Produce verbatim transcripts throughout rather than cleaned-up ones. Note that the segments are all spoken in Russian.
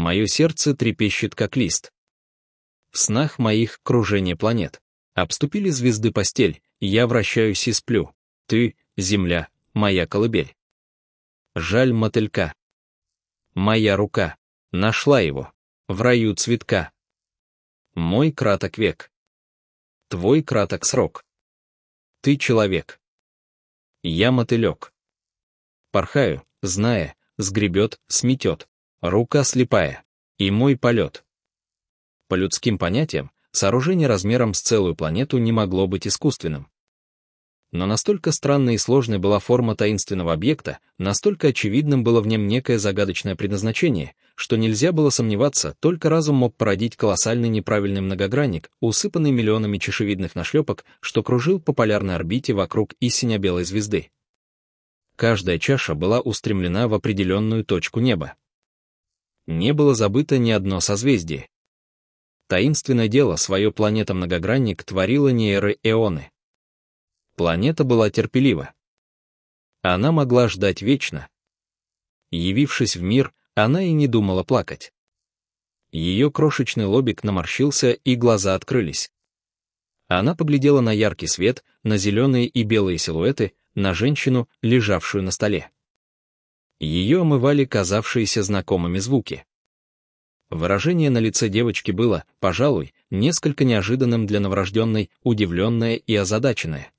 Мое сердце трепещет, как лист. В снах моих кружение планет. Обступили звезды постель, я вращаюсь и сплю. Ты, земля, моя колыбель. Жаль мотылька. Моя рука нашла его в раю цветка. Мой краток век. Твой краток срок. Ты человек. Я мотылек. Порхаю, зная, сгребет, сметет. Рука слепая. И мой полет. По людским понятиям, сооружение размером с целую планету не могло быть искусственным. Но настолько странной и сложной была форма таинственного объекта, настолько очевидным было в нем некое загадочное предназначение, что нельзя было сомневаться, только разум мог породить колоссальный неправильный многогранник, усыпанный миллионами чешевидных нашлепок, что кружил по полярной орбите вокруг истинно белой звезды. Каждая чаша была устремлена в определенную точку неба. Не было забыто ни одно созвездие. Таинственное дело свое планета-многогранник творила нейро-эоны. Планета была терпелива. Она могла ждать вечно. Явившись в мир, она и не думала плакать. Ее крошечный лобик наморщился, и глаза открылись. Она поглядела на яркий свет, на зеленые и белые силуэты, на женщину, лежавшую на столе. Ее омывали казавшиеся знакомыми звуки. Выражение на лице девочки было, пожалуй, несколько неожиданным для новорожденной, удивленное и озадаченное.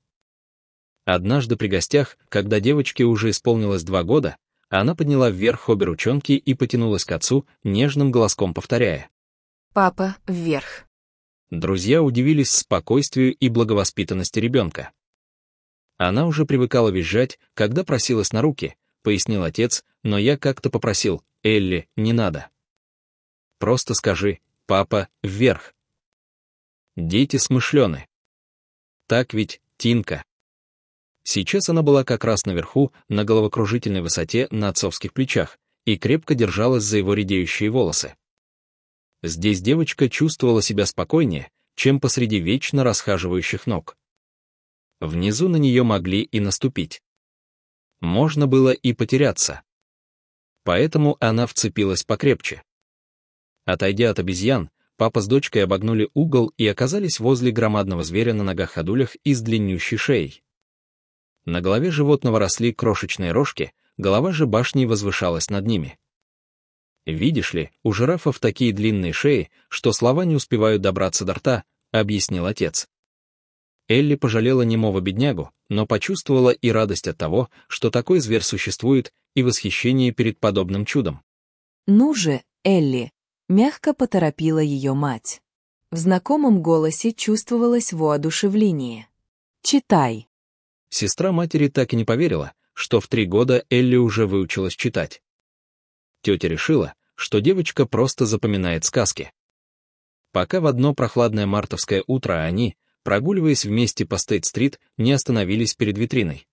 Однажды при гостях, когда девочке уже исполнилось два года, она подняла вверх обе ручонки и потянулась к отцу, нежным голоском повторяя: «Папа, вверх». Друзья удивились спокойствию и благовоспитанности ребенка. Она уже привыкала визжать, когда просилась на руки, пояснил отец, но я как-то попросил: «Элли, не надо. Просто скажи: папа, вверх». Дети смышлены. Так ведь, Тинка? Сейчас она была как раз наверху, на головокружительной высоте на отцовских плечах, и крепко держалась за его редеющие волосы. Здесь девочка чувствовала себя спокойнее, чем посреди вечно расхаживающих ног. Внизу на нее могли и наступить. Можно было и потеряться. Поэтому она вцепилась покрепче. Отойдя от обезьян, папа с дочкой обогнули угол и оказались возле громадного зверя на ногах-ходулях и с длиннющей шеей. На голове животного росли крошечные рожки, голова же башней возвышалась над ними. «Видишь ли, у жирафов такие длинные шеи, что слова не успевают добраться до рта», — объяснил отец. Элли пожалела немого беднягу, но почувствовала и радость от того, что такой зверь существует, и восхищение перед подобным чудом. «Ну же, Элли», — мягко поторопила ее мать. В знакомом голосе чувствовалось воодушевление. «Читай». Сестра матери так и не поверила, что в три года Элли уже выучилась читать. Тетя решила, что девочка просто запоминает сказки. Пока в одно прохладное мартовское утро они, прогуливаясь вместе по Стейт-стрит, не остановились перед витриной.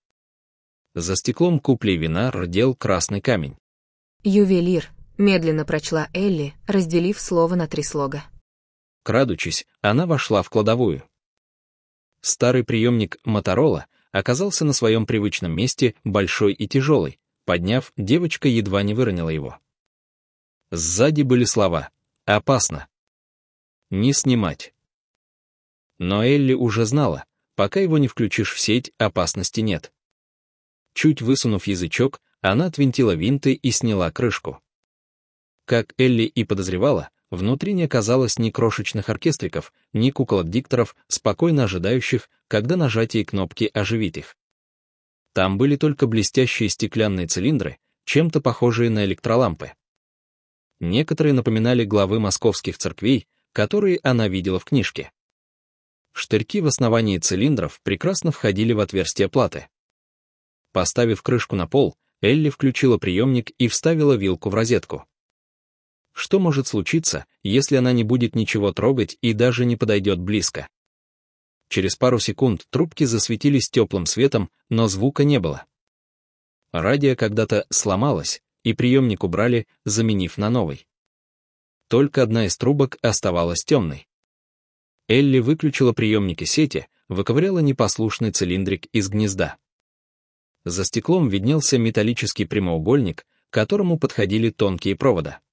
За стеклом куплей вина рдел красный камень. «Ювелир», — медленно прочла Элли, разделив слово на три слога. Крадучись, она вошла в кладовую. Старый приемник Моторола оказался на своем привычном месте, большой и тяжелый. Подняв, девочка едва не выронила его. Сзади были слова: «Опасно. Не снимать». Но Элли уже знала, пока его не включишь в сеть, опасности нет. Чуть высунув язычок, она отвинтила винты и сняла крышку. Как Элли и подозревала, внутри не оказалось ни крошечных оркестриков, ни куколок-дикторов, спокойно ожидающих, когда нажатие кнопки оживит их. Там были только блестящие стеклянные цилиндры, чем-то похожие на электролампы. Некоторые напоминали главы московских церквей, которые она видела в книжке. Штырьки в основании цилиндров прекрасно входили в отверстие платы. Поставив крышку на пол, Элли включила приемник и вставила вилку в розетку. Что может случиться, если она не будет ничего трогать и даже не подойдет близко? Через пару секунд трубки засветились теплым светом, но звука не было. Радио когда-то сломалось, и приемник убрали, заменив на новый. Только одна из трубок оставалась темной. Элли выключила приемники сети, выковыряла непослушный цилиндрик из гнезда. За стеклом виднелся металлический прямоугольник, к которому подходили тонкие провода.